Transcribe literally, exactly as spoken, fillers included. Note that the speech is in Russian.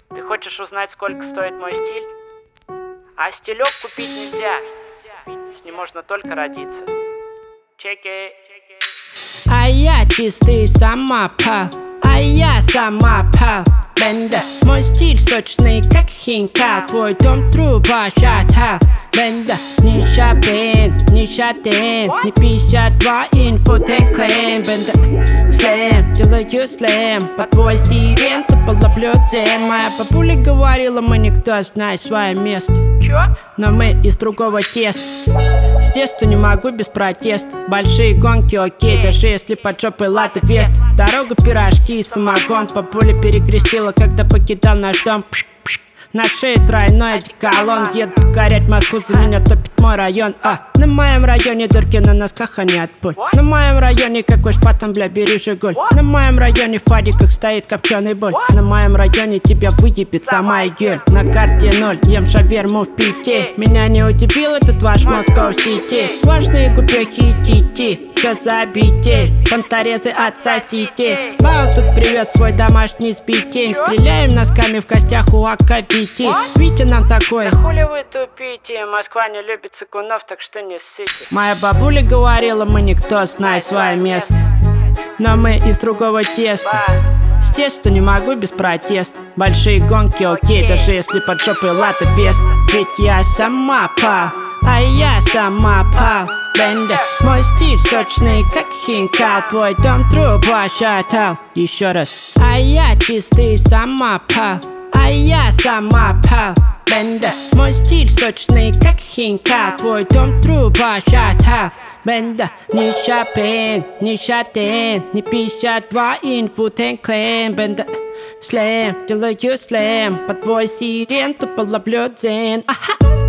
Ты хочешь узнать, сколько стоит мой стиль? А стилек купить нельзя. С ним можно только родиться. Чеки. А я чистый самопал, а я самопал. Бенда, мой стиль сочный, как хинкал. Твой дом труба шатал. Бенда, не шабин, не шатин, не пятьдесят два инпутен клейм. Бенда, слэм, делаю слэм. Под твой сирен тупо ловлю дзен. Моя бабуля говорила, мы никто, знай свое место. Чё? Но мы из другого теста. С детства не могу без протеста. Большие гонки, окей, даже если под жопой латы вест. Дорога, пирожки и самогон. Бабуля перекрестила, когда покидал наш дом. Пш, пш. На шее тройной одеколон. Еду покорять Москву, за меня топит мой район. А, на моем районе дырки на носках, а не от пуль. На моем районе какой шпатом, бля, бери Жигуль. На моем районе в падиках стоит копченый боль. На моем районе тебя выебет сама Игель. На карте ноль, ем шаверму в Пите. Меня не удивил этот ваш Москва Сити. Важные купехи и тити. Чё за обитель? Понторезы отсосите. Бау, тут привет свой домашний сбитень. Стреляем носками в костях у Ака-Вити. Витя нам такой. Да хули вы тупите? Москва не любит цикунов, так что не ссыте. Моя бабуля говорила, мы никто, знай свое место. Но мы из другого теста. С теста не могу без протеста. Большие гонки, окей, даже если под жопой лата вест. Ведь я сама пал, а я сама пал. Бенда, мой стиль сочный, как хинкал. Твой дом труба шатал. Еще раз. А я чистый самопал, а я самопал. Бенда, мой стиль сочный, как хинкал. Твой дом труба шатал. Бенда, не шапин, не шатин, не пятьдесят два инпутен клейм. Бенда, слэм, делаю слэм. Под твой сирен тупо ловлю дзен. Аха.